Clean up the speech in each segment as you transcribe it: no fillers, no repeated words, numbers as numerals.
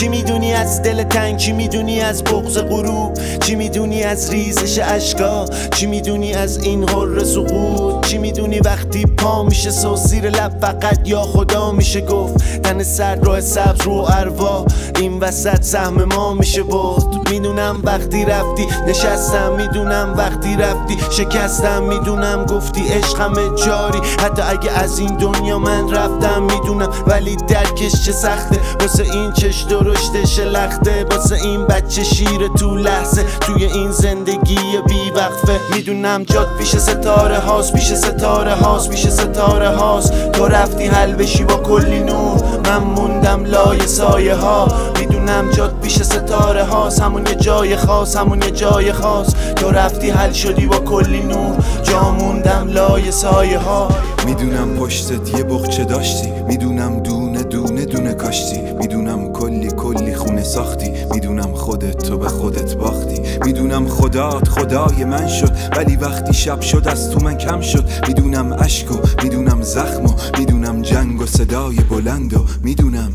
چی میدونی از دل تنگ، چی میدونی از بغض غروب، چی میدونی از ریزش اشکا، چی میدونی از این حر سقوط، چی میدونی وقتی پا میشه سو زیر لب فقط یا خدا میشه گفت. تن سرد راه سبز رو اروا، این وسط سهم ما میشه بود. میدونم وقتی رفتی نشستم، میدونم وقتی رفتی شکستم، میدونم گفتی عشقم جاری حتی اگه از این دنیا من رفتم. میدونم ولی درکش چه سخته، واسه این چش درشت شلخته، واسه این بچه شیر تو لحظه توی این زندگی بی وقفه. میدونم جات پیش ستاره هاست، پیش ستاره هاست، پیش ستاره هاست. تو رفتی حل بشی با کلی نور، من موندم لای سایه ها. میدونم جات پیش ستاره هاست، همون یه جای خاص، همون یه جای خاص. تو رفتی حل شدی با کلی نور، جا موندم لای سایه ها. میدونم پشتت یه بغچه داشتی، میدونم دونه دونه دونه کاشتی، میدونم کلی کلی خونه ساختی، میدونم خودت تو به خودت باختی، میدونم خدات خدای من شد ولی وقتی شب شد از تو من کم شد. میدونم عشق و میدونم زخم و میدونم جنگ و صدای بلند و میدونی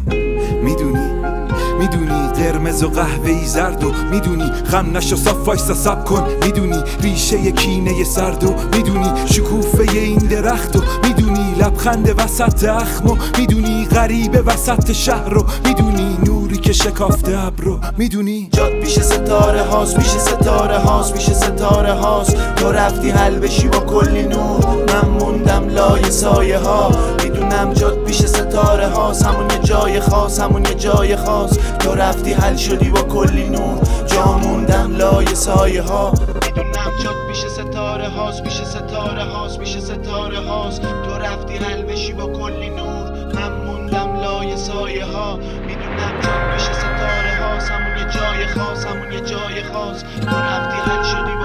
قرمز و قهوه‌ای زرد و میدونی خم نشو صاف وایسا سب کن، میدونی ریشه کینه سرد و میدونی شکوفه این درخت و میدونی لبخند وسط اخم و میدونی غریب وسط شهر و میدونی نوری که شکافته ابرو. میدونی جات پیش ستاره هاست، پیش ستاره هاست، پیش ستاره هاست. تو رفتی حل بشی با کلی نور، من موندم لای سایه ها. میدونم جات پیش ستاره هاست، همون یه جای خاص، همون یه جای خاص. تو رفتی حل شدی با کلی نور، جا موندم لای سایه ها. میدونم جات پیش ستاره هاست، پیش ستاره هاست، پیش ستاره هاست. تو رفتی حل بشی با کلی نور، من موندم لای سایه ها. میدونم جات پیش ستاره هاست، همون یه جای خاص، همون یه جای خاص. تو رفتی حل شدی